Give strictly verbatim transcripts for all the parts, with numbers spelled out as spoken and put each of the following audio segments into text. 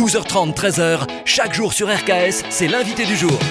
douze heures trente, treize heures, chaque jour sur R K S, c'est l'invité du jour.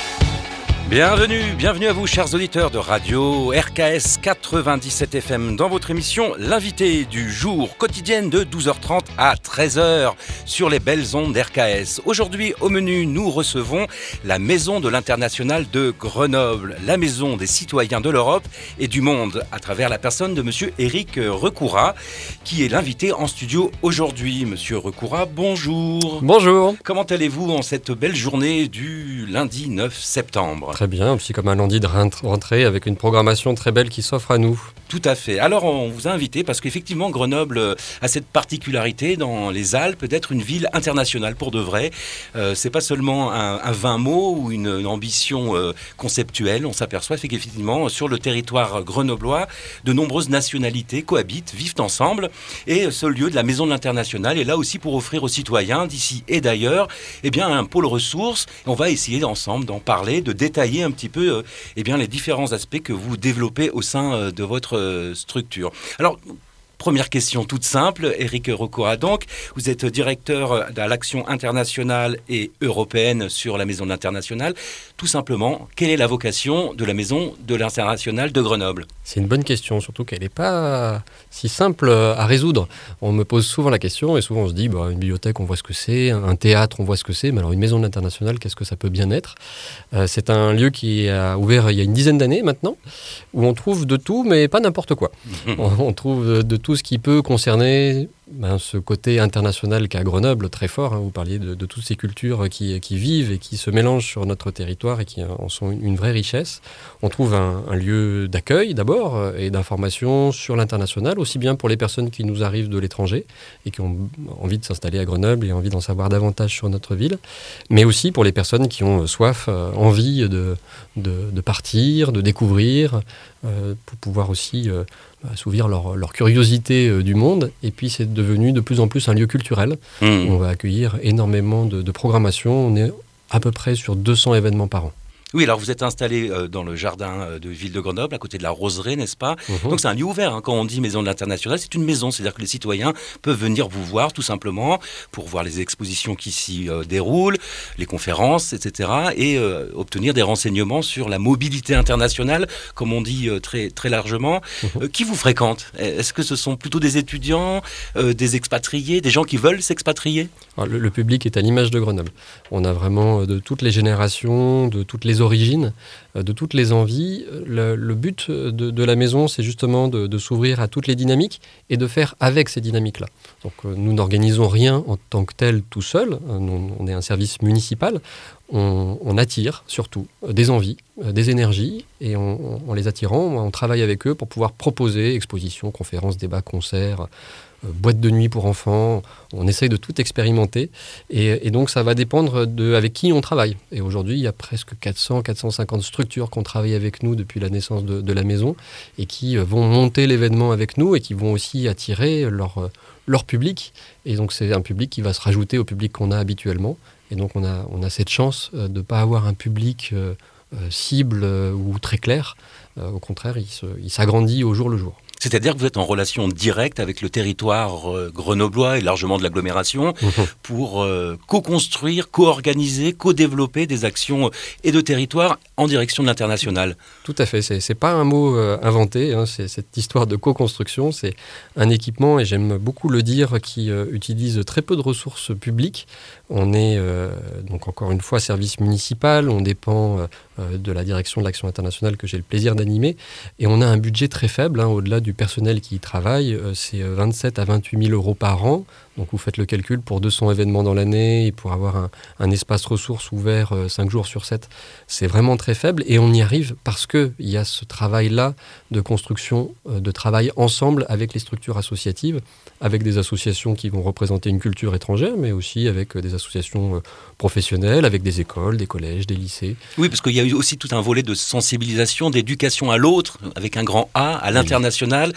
Bienvenue, bienvenue à vous chers auditeurs de radio R K S quatre-vingt-dix-sept F M dans votre émission L'invité du jour, quotidienne de douze heures trente à treize heures sur les belles ondes R K S. Aujourd'hui au menu, nous recevons la Maison de l'International de Grenoble, la maison des citoyens de l'Europe et du monde, à travers la personne de monsieur Éric Recoura, qui est l'invité en studio aujourd'hui. Monsieur Recoura, bonjour. Bonjour. Comment allez-vous en cette belle journée du lundi neuf septembre ? Très bien, c'est comme un lundi de rentrée avec une programmation très belle qui s'offre à nous. Tout à fait. Alors on vous a invité parce qu'effectivement Grenoble a cette particularité dans les Alpes d'être une ville internationale pour de vrai. Euh, c'est pas seulement un, un vain mot ou une, une ambition euh, conceptuelle. On s'aperçoit qu'effectivement sur le territoire grenoblois, de nombreuses nationalités cohabitent, vivent ensemble. Et ce lieu de la Maison de l'International est là aussi pour offrir aux citoyens d'ici et d'ailleurs eh bien, un pôle ressources. On va essayer ensemble d'en parler, de détailler un petit peu euh, eh bien, les différents aspects que vous développez au sein euh, de votre structure. Alors, première question toute simple, Éric Recoura donc, vous êtes directeur de l'action internationale et européenne sur la Maison de l'International. Tout simplement, quelle est la vocation de la Maison de l'International de Grenoble ? C'est une bonne question, surtout qu'elle n'est pas si simple à résoudre. On me pose souvent la question et souvent on se dit, bah, une bibliothèque, on voit ce que c'est, un théâtre, on voit ce que c'est, mais alors une Maison de l'International, qu'est-ce que ça peut bien être ? euh, C'est un lieu qui a ouvert il y a une dizaine d'années maintenant, où on trouve de tout, mais pas n'importe quoi. on, on trouve de tout ce qui peut concerner ben, ce côté international qu'a Grenoble, très fort. Hein, vous parliez de, de toutes ces cultures qui, qui vivent et qui se mélangent sur notre territoire et qui en sont une, une vraie richesse. On trouve un, un lieu d'accueil d'abord et d'information sur l'international, aussi bien pour les personnes qui nous arrivent de l'étranger et qui ont envie de s'installer à Grenoble et envie d'en savoir davantage sur notre ville, mais aussi pour les personnes qui ont soif, euh, envie de, de, de partir, de découvrir, euh, pour pouvoir aussi euh, assouvir leur, leur curiosité euh, du monde. Et puis c'est devenu de plus en plus un lieu culturel mmh. où on va accueillir énormément de, de programmation. On est à peu près sur deux cents événements par an. Oui, alors vous êtes installé euh, dans le jardin de ville de Grenoble, à côté de la Roseraie, n'est-ce pas ? mmh. Donc c'est un lieu ouvert, hein. Quand on dit Maison de l'International, c'est une maison, c'est-à-dire que les citoyens peuvent venir vous voir tout simplement pour voir les expositions qui s'y euh, déroulent, les conférences, et cetera, et euh, obtenir des renseignements sur la mobilité internationale, comme on dit euh, très, très largement. mmh. Euh, qui vous fréquente ? Est-ce que ce sont plutôt des étudiants, euh, des expatriés, des gens qui veulent s'expatrier ? Alors, le, le public est à l'image de Grenoble. On a vraiment de toutes les générations, de toutes les origines, de toutes les envies. Le, le but de, de la maison, c'est justement de, de s'ouvrir à toutes les dynamiques et de faire avec ces dynamiques-là. Donc, nous n'organisons rien en tant que tel tout seul. Nous, on est un service municipal. On, on attire surtout des envies, des énergies, et en les attirant, on travaille avec eux pour pouvoir proposer expositions, conférences, débats, concerts, euh, boîtes de nuit pour enfants. On essaye de tout expérimenter, et, et donc ça va dépendre de avec qui on travaille. Et aujourd'hui, il y a presque quatre cents à quatre cent cinquante structures qui ont travaillé avec nous depuis la naissance de, de la maison, et qui vont monter l'événement avec nous, et qui vont aussi attirer leur, leur public. Et donc c'est un public qui va se rajouter au public qu'on a habituellement. Et donc on a, on a cette chance de ne pas avoir un public euh, cible euh, ou très clair. Euh, au contraire, il, se, il s'agrandit au jour le jour. C'est-à-dire que vous êtes en relation directe avec le territoire euh, grenoblois et largement de l'agglomération mmh. pour euh, co-construire, co-organiser, co-développer des actions euh, et de territoire en direction de l'international. Tout à fait. C'est, c'est pas un mot euh, inventé. Hein, c'est cette histoire de co-construction. C'est un équipement, et j'aime beaucoup le dire, qui euh, utilise très peu de ressources publiques. On est euh, donc encore une fois service municipal. On dépend euh, de la direction de l'action internationale que j'ai le plaisir d'animer, et on a un budget très faible, hein, au-delà du du personnel qui y travaille, c'est vingt-sept à vingt-huit mille euros par an. Donc vous faites le calcul pour deux cents événements dans l'année et pour avoir un, un espace ressources ouvert euh, cinq jours sur sept. C'est vraiment très faible, et on y arrive parce qu'il y a ce travail-là de construction, euh, de travail ensemble avec les structures associatives, avec des associations qui vont représenter une culture étrangère, mais aussi avec euh, des associations euh, professionnelles, avec des écoles, des collèges, des lycées. Oui, parce qu'il y a eu aussi tout un volet de sensibilisation, d'éducation à l'autre, avec un grand A, à l'international.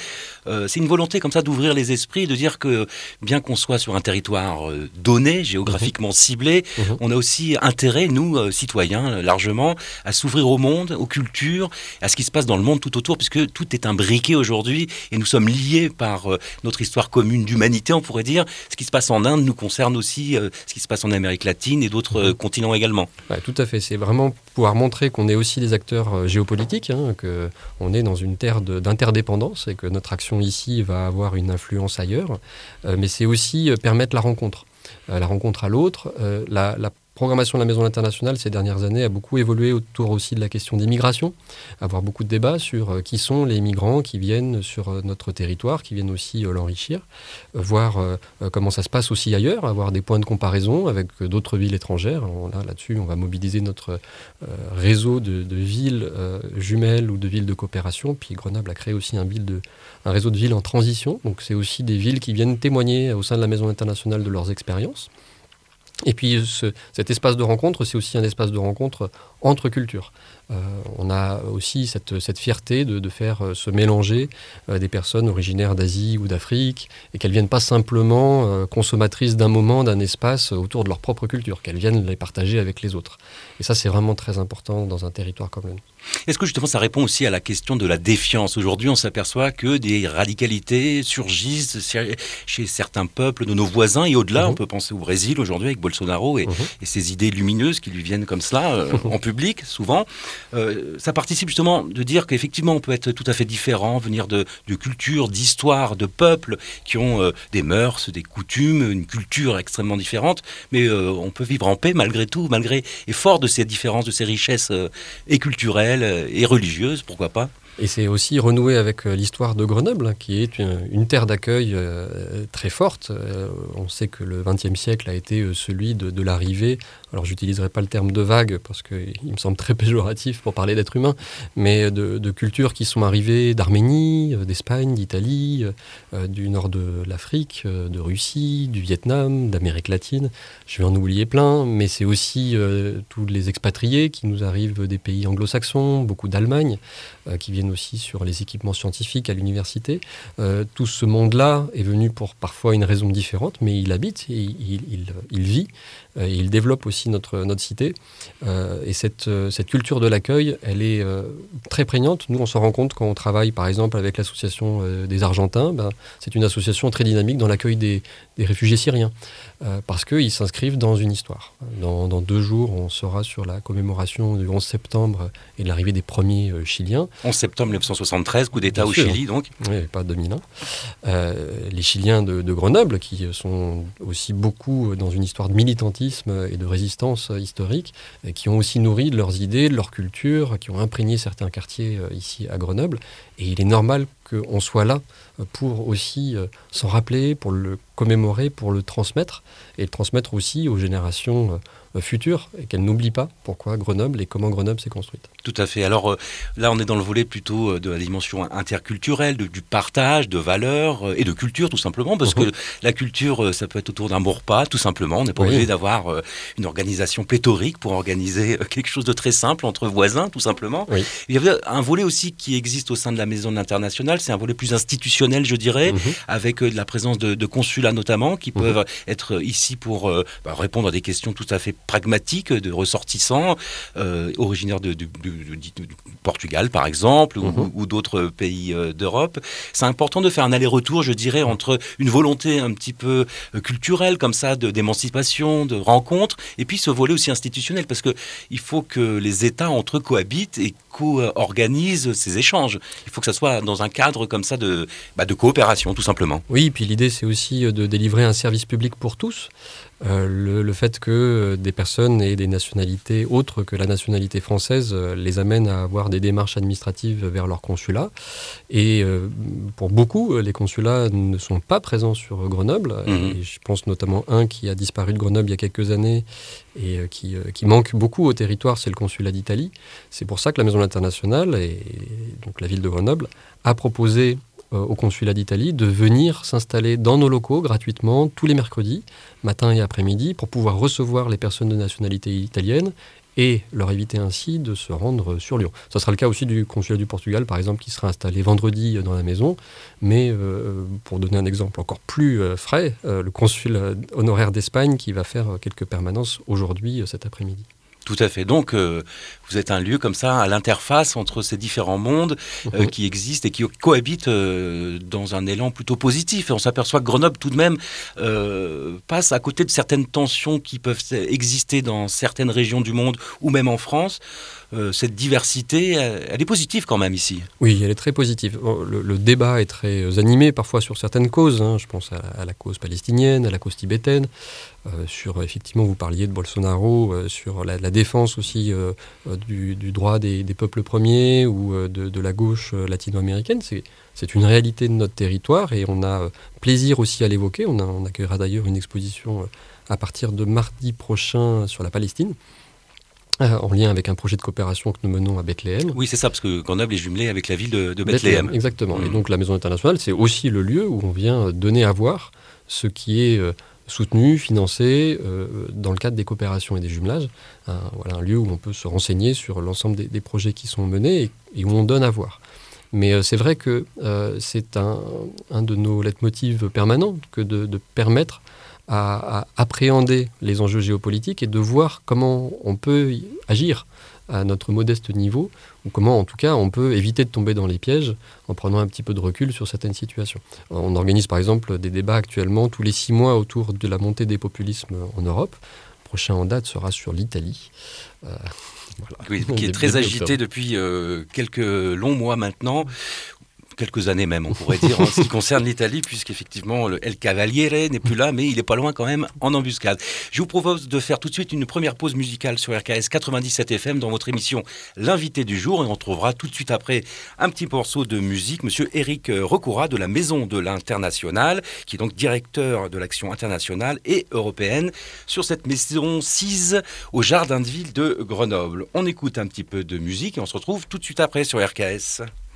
euh, c'est une volonté comme ça d'ouvrir les esprits, de dire que bien qu'on soit sur un territoire euh, donné, géographiquement mmh. ciblé, mmh. on a aussi intérêt, nous, euh, citoyens, largement, à s'ouvrir au monde, aux cultures, à ce qui se passe dans le monde tout autour, puisque tout est imbriqué aujourd'hui et nous sommes liés par euh, notre histoire commune d'humanité, on pourrait dire. Ce qui se passe en Inde nous concerne aussi, euh, ce qui se passe en Amérique latine et d'autres euh, continents également. Ouais, tout à fait. C'est vraiment pouvoir montrer qu'on est aussi des acteurs euh, géopolitiques, hein, qu'on est dans une terre de, d'interdépendance et que notre action ici va avoir une influence ailleurs. Euh, mais c'est aussi euh, permettre la rencontre. Euh, la rencontre à l'autre, euh, la, la programmation de la Maison internationale ces dernières années a beaucoup évolué autour aussi de la question des migrations, avoir beaucoup de débats sur euh, qui sont les migrants qui viennent sur euh, notre territoire, qui viennent aussi euh, l'enrichir, euh, voir euh, comment ça se passe aussi ailleurs, avoir des points de comparaison avec euh, d'autres villes étrangères. Alors là, là-dessus, on va mobiliser notre euh, réseau de, de villes euh, jumelles ou de villes de coopération. Puis Grenoble a créé aussi un, ville de, un réseau de villes en transition. Donc c'est aussi des villes qui viennent témoigner au sein de la Maison internationale de leurs expériences. Et puis ce, cet espace de rencontre, c'est aussi un espace de rencontre entre cultures. Euh, on a aussi cette, cette fierté de, de faire euh, se mélanger euh, des personnes originaires d'Asie ou d'Afrique et qu'elles ne viennent pas simplement euh, consommatrices d'un moment, d'un espace autour de leur propre culture, qu'elles viennent les partager avec les autres. Et ça, c'est vraiment très important dans un territoire comme le nôtre. Est-ce que justement ça répond aussi à la question de la défiance ? Aujourd'hui, on s'aperçoit que des radicalités surgissent chez certains peuples de nos voisins et au-delà. Mmh. On peut penser au Brésil aujourd'hui avec Bolsonaro et, mmh. et ses idées lumineuses qui lui viennent comme cela euh, en public, souvent. Euh, ça participe justement de dire qu'effectivement on peut être tout à fait différent, venir de, de cultures, d'histoires, de peuples qui ont euh, des mœurs, des coutumes, une culture extrêmement différente, mais euh, on peut vivre en paix malgré tout, malgré et fort de ces différences, de ces richesses euh, et culturelles et religieuses, pourquoi pas. Et c'est aussi renouer avec l'histoire de Grenoble, qui est une, une terre d'accueil euh, très forte. Euh, on sait que le vingtième siècle a été celui de, de l'arrivée, alors j'utiliserai pas le terme de vague, parce qu'il me semble très péjoratif pour parler d'être humain, mais de, de cultures qui sont arrivées d'Arménie, d'Espagne, d'Italie, euh, du nord de l'Afrique, de Russie, du Vietnam, d'Amérique latine. Je vais en oublier plein, mais c'est aussi euh, tous les expatriés qui nous arrivent des pays anglo-saxons, beaucoup d'Allemagne, euh, qui viennent aussi sur les équipements scientifiques à l'université. Euh, tout ce monde-là est venu pour parfois une raison différente, mais il habite, et il, il, il vit, euh, et il développe aussi notre, notre cité. Euh, et cette, cette culture de l'accueil, elle est euh, très prégnante. Nous, on s'en rend compte quand on travaille, par exemple, avec l'association euh, des Argentins. Ben, c'est une association très dynamique dans l'accueil des, des réfugiés syriens, euh, parce qu'ils s'inscrivent dans une histoire. Dans, dans deux jours, on sera sur la commémoration du onze septembre et de l'arrivée des premiers euh, Chiliens. onze septembre mille neuf cent soixante-treize, coup d'État au Chili, donc. Oui, pas deux mille un. Euh, les Chiliens de, de Grenoble, qui sont aussi beaucoup dans une histoire de militantisme et de résistance historique, qui ont aussi nourri de leurs idées, de leur culture, qui ont imprégné certains quartiers euh, ici à Grenoble. Et il est normal qu'on soit là pour aussi euh, s'en rappeler, pour le commémorer, pour le transmettre, et le transmettre aussi aux générations euh, futures, et qu'elles n'oublient pas pourquoi Grenoble et comment Grenoble s'est construite. Tout à fait. Alors euh, là, on est dans le volet plutôt de la dimension interculturelle, de, du partage, de valeurs euh, et de culture, tout simplement, parce mmh. que la culture, euh, ça peut être autour d'un bon repas, tout simplement. On n'est pas oui. obligé d'avoir euh, une organisation pléthorique pour organiser euh, quelque chose de très simple entre voisins, tout simplement. Oui. Il y avait un volet aussi qui existe au sein de la Maison internationale, c'est un volet plus institutionnel, je dirais, mmh. avec euh, la présence de, de consulats notamment, qui mmh. peuvent être ici pour euh, bah, répondre à des questions tout à fait pragmatiques de ressortissants, euh, originaires de, de, de, de, de, de Portugal, par exemple, mmh. ou, ou d'autres pays euh, d'Europe. C'est important de faire un aller-retour, je dirais, entre une volonté un petit peu euh, culturelle, comme ça, de, d'émancipation, de rencontre, et puis ce volet aussi institutionnel, parce qu'il faut que les États entre eux cohabitent et co-organisent ces échanges. Il faut que ça soit dans un cadre comme ça de, bah, de coopération, tout simplement. Oui, puis l'idée, c'est aussi de délivrer un service public pour tous. Euh, le, le fait que des personnes aient des nationalités autres que la nationalité française euh, les amène à avoir des démarches administratives vers leur consulat. Et euh, pour beaucoup, les consulats ne sont pas présents sur Grenoble. Mmh. Et je pense notamment un qui a disparu de Grenoble il y a quelques années et euh, qui, euh, qui manque beaucoup au territoire, c'est le consulat d'Italie. C'est pour ça que la Maison internationale, et donc la ville de Grenoble, a proposé au consulat d'Italie de venir s'installer dans nos locaux gratuitement tous les mercredis, matin et après-midi, pour pouvoir recevoir les personnes de nationalité italienne et leur éviter ainsi de se rendre sur Lyon. Ça sera le cas aussi du consulat du Portugal, par exemple, qui sera installé vendredi dans la maison. Mais euh, pour donner un exemple encore plus euh, frais, euh, le consul honoraire d'Espagne qui va faire quelques permanences aujourd'hui, euh, cet après-midi. Tout à fait. Donc, euh, vous êtes un lieu comme ça, à l'interface entre ces différents mondes euh, mmh. qui existent et qui cohabitent euh, dans un élan plutôt positif. Et on s'aperçoit que Grenoble, tout de même, euh, passe à côté de certaines tensions qui peuvent exister dans certaines régions du monde ou même en France. Euh, cette diversité, elle, elle est positive quand même ici. Oui, elle est très positive. Le, le débat est très animé parfois sur certaines causes. Hein. Je pense à, à la cause palestinienne, à la cause tibétaine. Euh, sur, effectivement, vous parliez de Bolsonaro, euh, sur la, la défense aussi euh, du, du droit des, des peuples premiers ou euh, de, de la gauche euh, latino-américaine. C'est, c'est une réalité de notre territoire et on a euh, plaisir aussi à l'évoquer. On, a, on accueillera d'ailleurs une exposition euh, à partir de mardi prochain sur la Palestine, euh, en lien avec un projet de coopération que nous menons à Bethléem. Oui, c'est ça, parce que Grenoble est jumelé avec la ville de, de Bethléem. Bethléem. Exactement. Mmh. Et donc la Maison internationale, c'est aussi le lieu où on vient donner à voir ce qui est... Euh, soutenu, financé euh, dans le cadre des coopérations et des jumelages. Un, voilà, un lieu où on peut se renseigner sur l'ensemble des, des projets qui sont menés et, et où on donne à voir. Mais euh, c'est vrai que euh, c'est un, un de nos leitmotivs permanents que de, de permettre à, à appréhender les enjeux géopolitiques et de voir comment on peut agir à notre modeste niveau, ou comment en tout cas on peut éviter de tomber dans les pièges en prenant un petit peu de recul sur certaines situations. On organise par exemple des débats actuellement tous les six mois autour de la montée des populismes en Europe. Le prochain en date sera sur l'Italie. Euh, voilà. Oui, qui est très agité depuis euh, quelques longs mois maintenant. Quelques années même, on pourrait dire, en ce qui concerne l'Italie, puisqu'effectivement, le El Cavaliere n'est plus là, mais il n'est pas loin quand même en embuscade. Je vous propose de faire tout de suite une première pause musicale sur R K S quatre-vingt-dix-sept F M dans votre émission L'invité du jour, et on trouvera tout de suite après un petit morceau de musique, monsieur Éric Recoura de la Maison de l'International, qui est donc directeur de l'action internationale et européenne sur cette maison sise au Jardin de Ville de Grenoble. On écoute un petit peu de musique et on se retrouve tout de suite après sur R K S.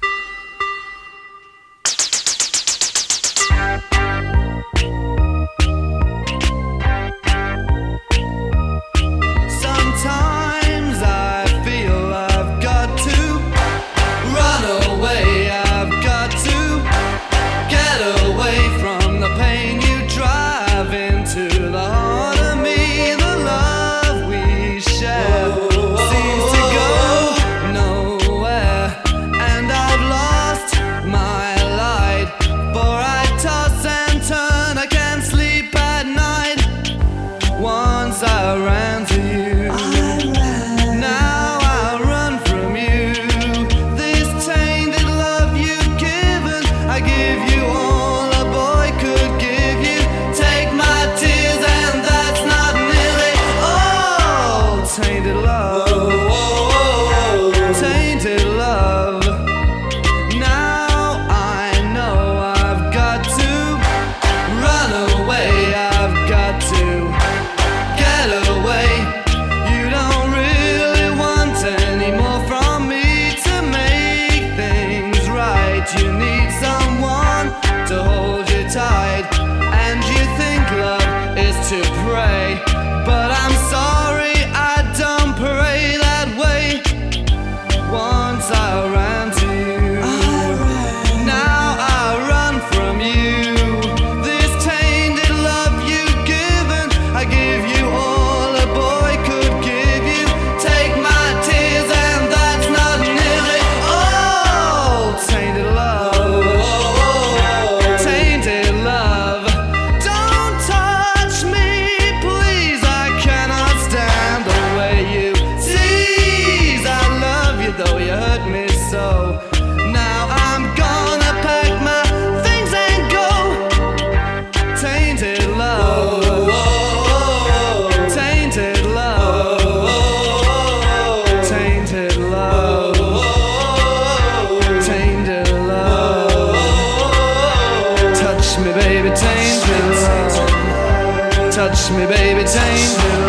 Touch me, baby, tainted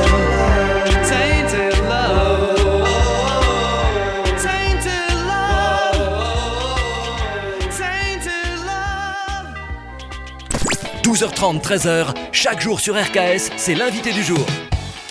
love, tainted love, tainted love, tainted love. douze heures trente, treize heures, chaque jour sur R K S, c'est l'invité du jour.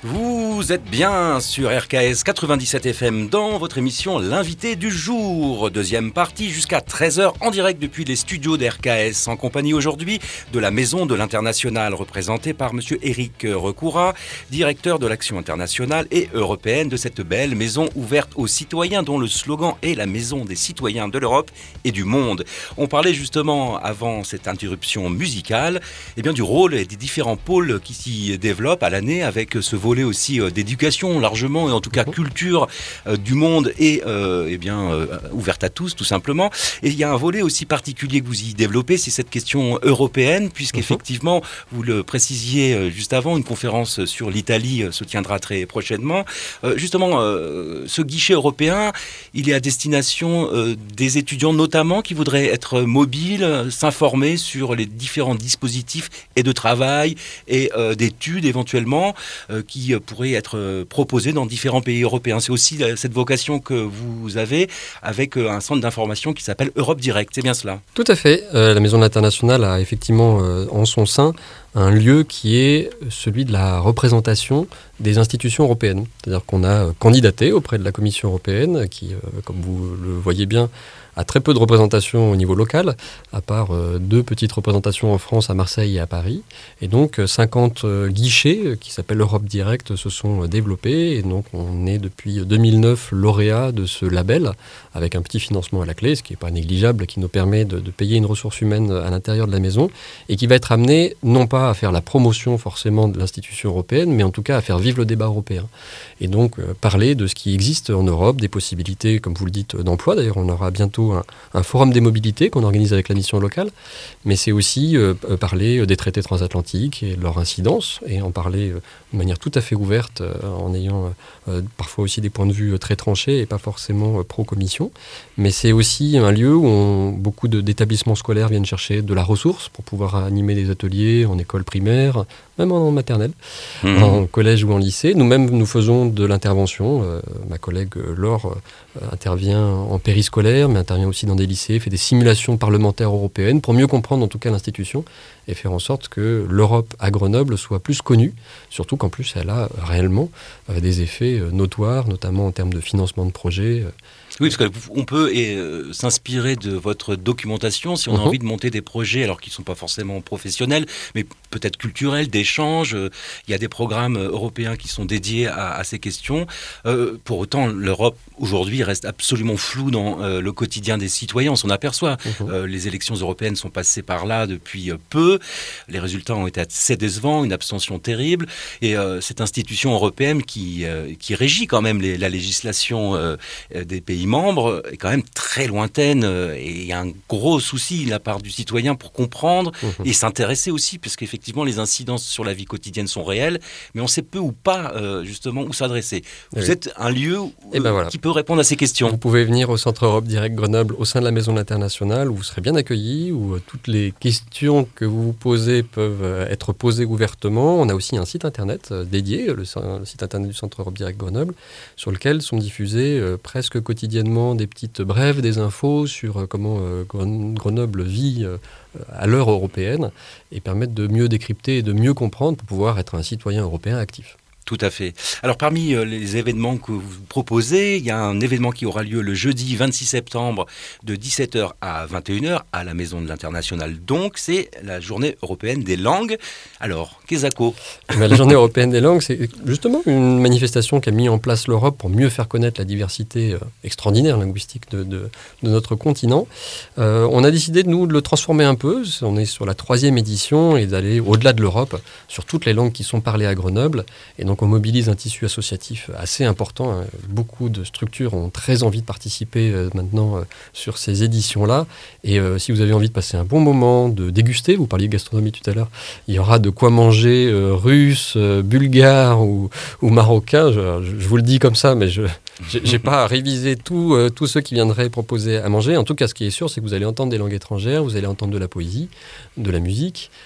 Vous êtes bien sur R K S quatre-vingt-dix-sept F M dans votre émission L'invité du jour. Deuxième partie jusqu'à treize heures en direct depuis les studios d'R K S en compagnie aujourd'hui de la Maison de l'International représentée par monsieur Éric Recoura, directeur de l'action internationale et européenne de cette belle maison ouverte aux citoyens dont le slogan est la maison des citoyens de l'Europe et du monde. On parlait justement avant cette interruption musicale eh bien, du rôle et des différents pôles qui s'y développent à l'année avec ce volet aussi euh, d'éducation largement et en tout cas culture euh, du monde et euh, eh bien euh, ouverte à tous tout simplement. Et il y a un volet aussi particulier que vous y développez, c'est cette question européenne puisqu'effectivement vous le précisiez euh, juste avant, une conférence sur l'Italie euh, se tiendra très prochainement. Euh, justement, euh, ce guichet européen, il est à destination euh, des étudiants notamment qui voudraient être mobiles, euh, s'informer sur les différents dispositifs et de travail et euh, d'études éventuellement euh, qui euh, pourraient être euh, proposés dans différents pays européens. C'est aussi euh, cette vocation que vous avez avec euh, un centre d'information qui s'appelle Europe Direct, c'est bien cela? Tout à fait. Euh, la Maison de l'International a effectivement euh, en son sein un lieu qui est celui de la représentation des institutions européennes. C'est-à-dire qu'on a candidaté auprès de la Commission européenne qui, euh, comme vous le voyez bien, a très peu de représentation au niveau local, à part euh, deux petites représentations en France, à Marseille et à Paris. Et donc, euh, cinquante euh, guichets euh, qui s'appellent Europe Direct se sont euh, développés. Et donc, on est depuis deux mille neuf lauréat de ce label, avec un petit financement à la clé, ce qui n'est pas négligeable, qui nous permet de, de payer une ressource humaine à l'intérieur de la maison, et qui va être amené, non pas à faire la promotion forcément de l'institution européenne, mais en tout cas à faire vivre le débat européen. Et donc, euh, parler de ce qui existe en Europe, des possibilités, comme vous le dites, d'emploi. D'ailleurs, on aura bientôt Un, un forum des mobilités qu'on organise avec la mission locale, mais c'est aussi euh, parler des traités transatlantiques et de leur incidence, et en parler euh, de manière tout à fait ouverte, euh, en ayant euh, parfois aussi des points de vue très tranchés et pas forcément euh, pro-commission. Mais c'est aussi un lieu où on, beaucoup de, d'établissements scolaires viennent chercher de la ressource pour pouvoir animer des ateliers en école primaire, même en maternelle, mmh. en collège ou en lycée. Nous-mêmes, nous faisons de l'intervention. Euh, ma collègue Laure euh, intervient en périscolaire, mais intervient aussi dans des lycées, fait des simulations parlementaires européennes pour mieux comprendre en tout cas l'institution et faire en sorte que l'Europe à Grenoble soit plus connue, surtout qu'en plus elle a réellement euh, des effets euh, notoires, notamment en termes de financement de projets. Euh, Oui, parce qu'on peut euh, s'inspirer de votre documentation si on a uh-huh. envie de monter des projets, alors qu'ils ne sont pas forcément professionnels, mais peut-être culturels, d'échanges. Euh, il y a des programmes européens qui sont dédiés à, à ces questions. Euh, pour autant, l'Europe, aujourd'hui, reste absolument floue dans euh, le quotidien des citoyens. On s'en aperçoit. Uh-huh. Euh, les élections européennes sont passées par là depuis euh, peu. Les résultats ont été assez décevants, une abstention terrible. Et euh, cette institution européenne qui, euh, qui régit quand même les, la législation euh, des pays membres est quand même très lointaine euh, et il y a un gros souci de la part du citoyen pour comprendre mmh. et s'intéresser aussi, parce qu'effectivement les incidences sur la vie quotidienne sont réelles, mais on sait peu ou pas euh, justement où s'adresser. Vous oui. êtes un lieu où, euh, ben voilà. qui peut répondre à ces questions. Vous pouvez venir au Centre Europe Direct Grenoble au sein de la Maison de l'International où vous serez bien accueillis, où euh, toutes les questions que vous vous posez peuvent euh, être posées ouvertement. On a aussi un site internet euh, dédié, le, le site internet du Centre Europe Direct Grenoble, sur lequel sont diffusées euh, presque quotidiennement des petites brèves, des infos sur euh, comment euh, Grenoble vit euh, à l'heure européenne et permettre de mieux décrypter et de mieux comprendre pour pouvoir être un citoyen européen actif. Tout à fait. Alors parmi euh, les événements que vous proposez, il y a un événement qui aura lieu le jeudi vingt-six septembre de dix-sept heures à vingt et une heures à la Maison de l'International. Donc c'est la journée européenne des langues. Alors, Kezako. La journée européenne des langues, c'est justement une manifestation qu'a mis en place l'Europe pour mieux faire connaître la diversité euh, extraordinaire linguistique de, de, de notre continent. Euh, on a décidé, de nous, de le transformer un peu. On est sur la troisième édition et d'aller au-delà de l'Europe, sur toutes les langues qui sont parlées à Grenoble. Et donc, on mobilise un tissu associatif assez important. Beaucoup de structures ont très envie de participer euh, maintenant euh, sur ces éditions-là. Et euh, si vous avez envie de passer un bon moment, de déguster, vous parliez de gastronomie tout à l'heure, il y aura de quoi manger euh, russe, euh, bulgare ou, ou marocain. Je, je, je vous le dis comme ça, mais je n'ai pas à réviser tous euh, tous ceux qui viendraient proposer à manger. En tout cas, ce qui est sûr, c'est que vous allez entendre des langues étrangères, vous allez entendre de la poésie, de la musique,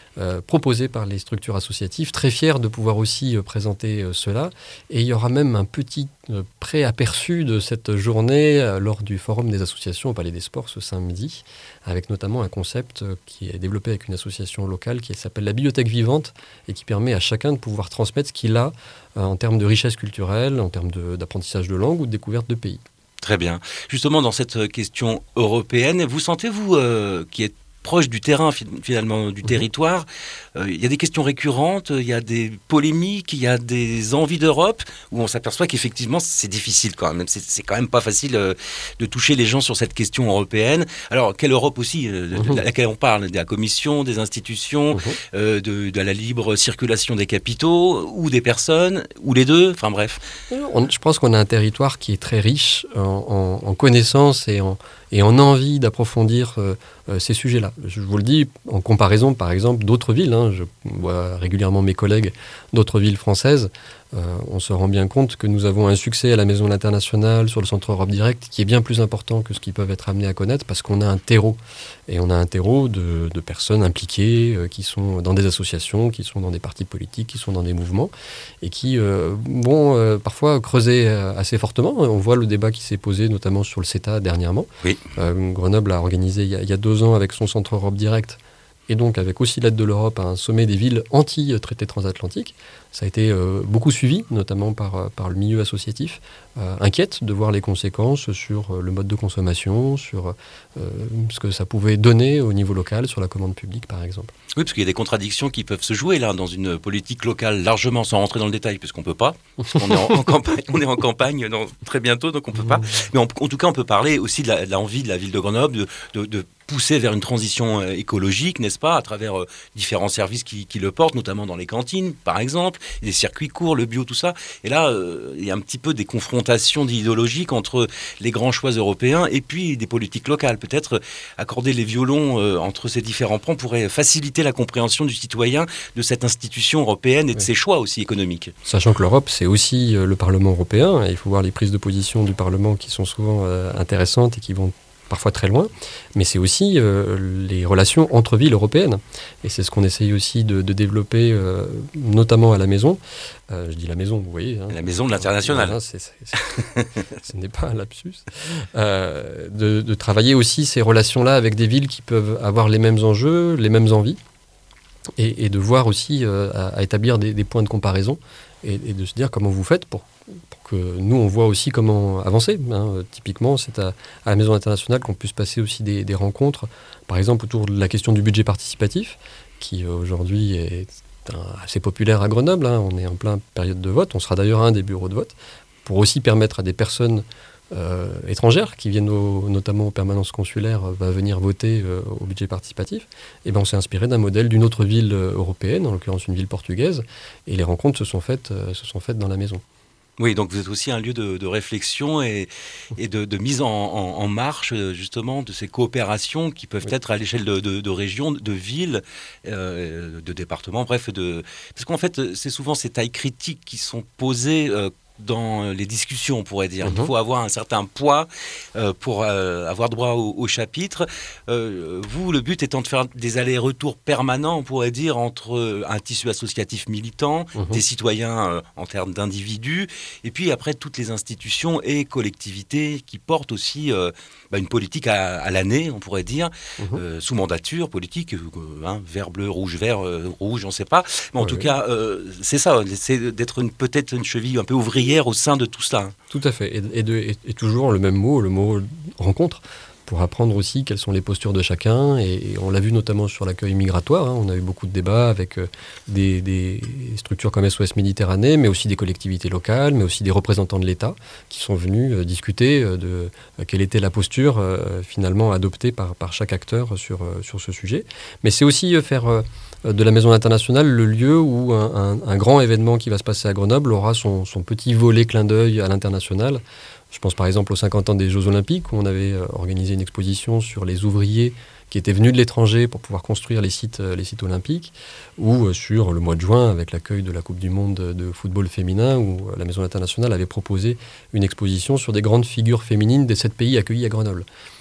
euh, proposés par les structures associatives. Très fiers de pouvoir aussi euh, présenter euh, cela. Et il y aura même un petit euh, pré-aperçu de cette journée euh, lors du Forum des associations au Palais des Sports ce samedi, avec notamment un concept euh, qui est développé avec une association locale qui s'appelle la bibliothèque vivante et qui permet à chacun de pouvoir transmettre ce qu'il a euh, en termes de richesse culturelle, en termes de, d'apprentissage de langue ou de découverte de pays. Très bien. Justement, dans cette question européenne, vous sentez-vous, euh, qui êtes proche du terrain, finalement, du territoire, il euh, y a des questions récurrentes, il y a des polémiques, il y a des envies d'Europe, où on s'aperçoit qu'effectivement, c'est difficile quand même. C'est, c'est quand même pas facile euh, de toucher les gens sur cette question européenne. Alors, quelle Europe aussi, euh, de, de laquelle on parle? De la Commission, des institutions, mmh. euh, de, de la libre circulation des capitaux, ou des personnes, ou les deux, enfin bref. On, je pense qu'on a un territoire qui est très riche en, en, en connaissances et en, et en envie d'approfondir euh, euh, ces sujets-là. Je vous le dis, en comparaison, par exemple, d'autres villes, hein, je vois régulièrement mes collègues d'autres villes françaises, euh, on se rend bien compte que nous avons un succès à la Maison de l'International, sur le Centre Europe Direct, qui est bien plus important que ce qu'ils peuvent être amenés à connaître, parce qu'on a un terreau. Et on a un terreau de, de personnes impliquées, euh, qui sont dans des associations, qui sont dans des partis politiques, qui sont dans des mouvements, et qui euh, vont euh, parfois creuser euh, assez fortement. On voit le débat qui s'est posé, notamment sur le CETA dernièrement. Oui. Euh, Grenoble a organisé il y a, il y a deux ans, avec son Centre Europe Direct, et donc avec aussi l'aide de l'Europe, un sommet des villes anti-traité transatlantique. Ça a été euh, beaucoup suivi, notamment par, par le milieu associatif, euh, inquiète de voir les conséquences sur euh, le mode de consommation, sur euh, ce que ça pouvait donner au niveau local, sur la commande publique par exemple. Oui, parce qu'il y a des contradictions qui peuvent se jouer là dans une politique locale largement, sans rentrer dans le détail, puisqu'on ne peut pas. Parce qu'on est en, en campagne, on est en campagne dans, très bientôt, donc on ne peut pas. Mais on, en tout cas, on peut parler aussi de, la, de l'envie de la ville de Grenoble de, de, de pousser vers une transition écologique, n'est-ce pas, à travers euh, différents services qui, qui le portent, notamment dans les cantines, par exemple, les circuits courts, le bio, tout ça. Et là, euh, il y a un petit peu des confrontations idéologiques entre les grands choix européens et puis des politiques locales. Peut-être accorder les violons euh, entre ces différents pans pourrait faciliter la compréhension du citoyen de cette institution européenne et de oui. ses choix aussi économiques. Sachant que l'Europe, c'est aussi euh, le Parlement européen. Et il faut voir les prises de position du Parlement qui sont souvent euh, intéressantes et qui vont parfois très loin, mais c'est aussi euh, les relations entre villes européennes. Et c'est ce qu'on essaye aussi de, de développer, euh, notamment à la maison. Euh, je dis la maison, vous voyez. Hein. La maison de l'International. Voilà, c'est, c'est, c'est, ce n'est pas un lapsus. Euh, de, de travailler aussi ces relations-là avec des villes qui peuvent avoir les mêmes enjeux, les mêmes envies, et, et de voir aussi euh, à, à établir des, des points de comparaison, et, et de se dire comment vous faites pour pour que nous, on voit aussi comment avancer. Hein. Typiquement, c'est à, à la Maison internationale qu'on puisse passer aussi des, des rencontres, par exemple autour de la question du budget participatif, qui euh, aujourd'hui est un, assez populaire à Grenoble. Hein. On est en pleine période de vote. On sera d'ailleurs un des bureaux de vote, pour aussi permettre à des personnes euh, étrangères qui viennent au, notamment aux permanences consulaires, euh, va venir voter euh, au budget participatif. Et ben, on s'est inspiré d'un modèle d'une autre ville euh, européenne, en l'occurrence une ville portugaise, et les rencontres se sont faites, euh, se sont faites dans la maison. Oui, donc vous êtes aussi un lieu de, de réflexion et, et de, de mise en, en, en marche, justement, de ces coopérations qui peuvent oui. être à l'échelle de, de, de régions, de villes, euh, de départements, bref. De... Parce qu'en fait, c'est souvent ces tailles critiques qui sont posées euh, dans les discussions, on pourrait dire. Mm-hmm. Il faut avoir un certain poids euh, pour euh, avoir droit au, au chapitre. Euh, vous, le but étant de faire des allers-retours permanents, on pourrait dire, entre un tissu associatif militant, mm-hmm. des citoyens euh, en termes d'individus, et puis après toutes les institutions et collectivités qui portent aussi euh, bah, une politique à, à l'année, on pourrait dire, mm-hmm. euh, sous mandature politique, euh, hein, vert, bleu, rouge, vert, euh, rouge, on ne sait pas. Mais en oui, tout oui. cas, euh, c'est ça, c'est d'être une, peut-être une cheville un peu ouvrière au sein de tout cela. Tout à fait. Et, et, de, et, et toujours le même mot, le mot rencontre, pour apprendre aussi quelles sont les postures de chacun. Et, et on l'a vu notamment sur l'accueil migratoire. Hein. On a eu beaucoup de débats avec euh, des, des structures comme S O S Méditerranée, mais aussi des collectivités locales, mais aussi des représentants de l'État qui sont venus euh, discuter euh, de euh, quelle était la posture euh, finalement adoptée par, par chaque acteur sur, euh, sur ce sujet. Mais c'est aussi euh, faire... Euh, de la Maison internationale, le lieu où un, un, un grand événement qui va se passer à Grenoble aura son, son petit volet clin d'œil à l'international. Je pense par exemple aux cinquante ans des Jeux Olympiques, où on avait euh, organisé une exposition sur les ouvriers qui étaient venus de l'étranger pour pouvoir construire les sites, euh, les sites olympiques, ou euh, sur le mois de juin, avec l'accueil de la Coupe du Monde de, de football féminin, où euh, la Maison internationale avait proposé une exposition sur des grandes figures féminines des sept pays accueillis à Grenoble.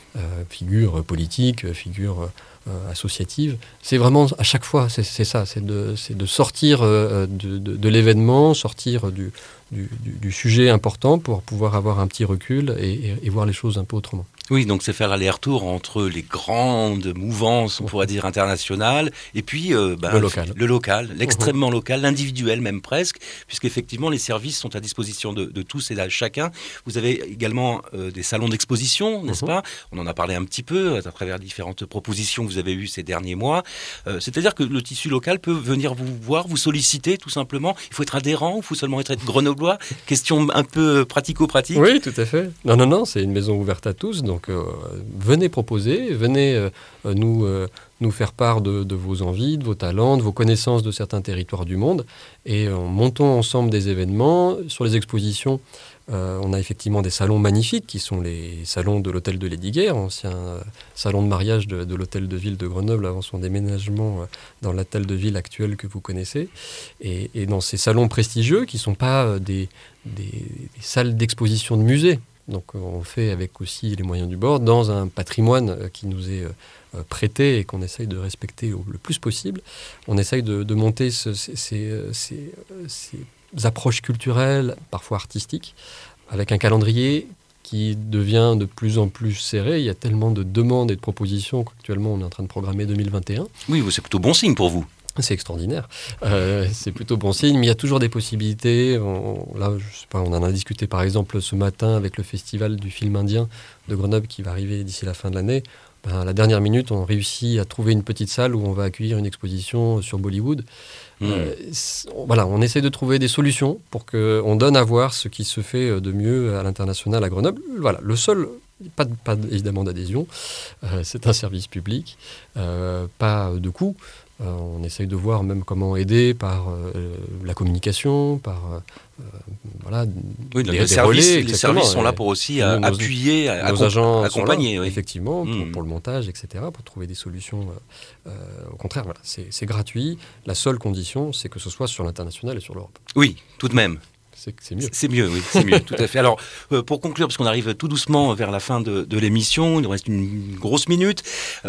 euh, figure politique, figure euh, associative. C'est vraiment à chaque fois, c'est, c'est ça, c'est de, c'est de sortir euh, de, de, de l'événement, sortir du, du, du, du sujet important pour pouvoir avoir un petit recul et, et, et voir les choses un peu autrement. Oui, donc c'est faire aller-retour entre les grandes mouvances, on pourrait dire internationales, et puis euh, ben, le local, le local, l'extrêmement local, l'individuel même presque, puisqu'effectivement les services sont à disposition de, de tous et de chacun. Vous avez également euh, des salons d'exposition, n'est-ce uh-huh. pas ? On en a parlé un petit peu à travers différentes propositions que vous avez eues ces derniers mois. Euh, c'est-à-dire que le tissu local peut venir vous voir, vous solliciter tout simplement. Il faut être adhérent ou il faut seulement être grenoblois ? Question un peu pratico-pratique. Oui, tout à fait. Non, non, non, c'est une maison ouverte à tous, donc Donc, euh, venez proposer, venez euh, nous, euh, nous faire part de, de vos envies, de vos talents, de vos connaissances de certains territoires du monde. Et euh, montons ensemble des événements. Sur les expositions, euh, on a effectivement des salons magnifiques qui sont les salons de l'hôtel de Lesdiguières, ancien euh, salon de mariage de, de l'hôtel de ville de Grenoble avant son déménagement euh, dans l'hôtel de ville actuel que vous connaissez. Et, et dans ces salons prestigieux qui ne sont pas euh, des, des, des salles d'exposition de musée. Donc on fait avec aussi les moyens du bord dans un patrimoine qui nous est euh, prêté et qu'on essaye de respecter au, le plus possible. On essaye de, de monter ce, ces, ces, ces, ces approches culturelles, parfois artistiques, avec un calendrier qui devient de plus en plus serré. Il y a tellement de demandes et de propositions qu'actuellement on est en train de programmer deux mille vingt et un. Oui, c'est plutôt bon signe pour vous. C'est extraordinaire. Euh, c'est plutôt bon signe, mais il y a toujours des possibilités. On, là, je sais pas, on en a discuté par exemple ce matin avec le festival du film indien de Grenoble qui va arriver d'ici la fin de l'année. Ben, à la dernière minute, on réussit à trouver une petite salle où on va accueillir une exposition sur Bollywood. Mmh. Euh, voilà, on essaie de trouver des solutions pour qu'on donne à voir ce qui se fait de mieux à l'international à Grenoble. Voilà, le seul... Pas, de, pas évidemment d'adhésion, euh, c'est un service public, euh, pas de coût. Euh, on essaye de voir même comment aider par euh, la communication, par euh, voilà, oui, des, le des service, relais. Les services sont là pour aussi euh, nos, appuyer, nos accom- agents accompagner. Là, oui. Effectivement, pour, mmh. pour le montage, et cetera, pour trouver des solutions. Euh, euh, au contraire, voilà, c'est, c'est gratuit. La seule condition, c'est que ce soit sur l'international et sur l'Europe. Oui, tout de même. C'est, c'est mieux. C'est mieux, oui, c'est mieux, tout à fait. Alors, euh, pour conclure, parce qu'on arrive tout doucement vers la fin de, de l'émission, il nous reste une grosse minute.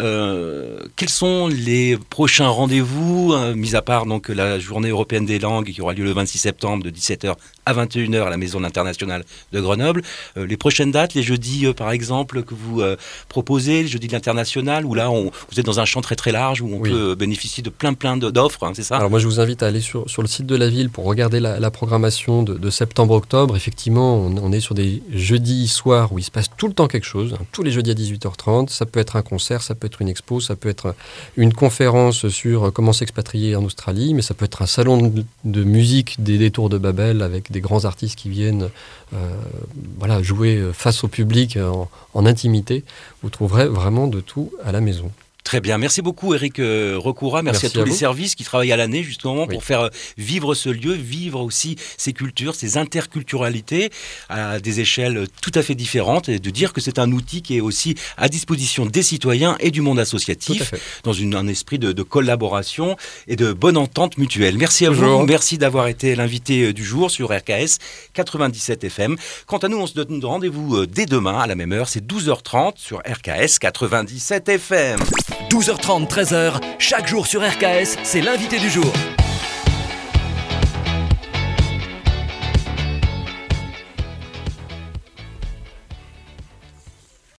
Euh, quels sont les prochains rendez-vous, euh, mis à part donc la Journée européenne des langues qui aura lieu le vingt-six septembre de dix-sept heures à vingt et une heures à la Maison internationale de Grenoble. Euh, les prochaines dates, les jeudis, euh, par exemple, que vous euh, proposez, les jeudis de l'international, où là, on, vous êtes dans un champ très très large où on oui. peut bénéficier de plein plein de, d'offres, hein, c'est ça ? Alors moi, je vous invite à aller sur, sur le site de la ville pour regarder la, la programmation de de septembre-octobre. Effectivement, on, on est sur des jeudis soirs où il se passe tout le temps quelque chose, hein, tous les jeudis à dix-huit heures trente. Ça peut être un concert, ça peut être une expo, ça peut être une conférence sur comment s'expatrier en Australie, mais ça peut être un salon de, de musique des détours de Babel avec des grands artistes qui viennent euh, voilà, jouer face au public en, en intimité. Vous trouverez vraiment de tout à la maison. Très bien, merci beaucoup Éric euh, Recoura, merci, merci à tous à les services qui travaillent à l'année justement oui. pour faire vivre ce lieu, vivre aussi ces cultures, ces interculturalités à des échelles tout à fait différentes et de dire que c'est un outil qui est aussi à disposition des citoyens et du monde associatif dans une, un esprit de, de collaboration et de bonne entente mutuelle. Merci à Toujours. vous, merci d'avoir été l'invité du jour sur R K S quatre-vingt-dix-sept F M. Quant à nous, on se donne rendez-vous dès demain à la même heure, c'est douze heures trente sur R K S quatre-vingt-dix-sept F M. douze heures trente, treize heures, chaque jour sur R K S, c'est l'invité du jour.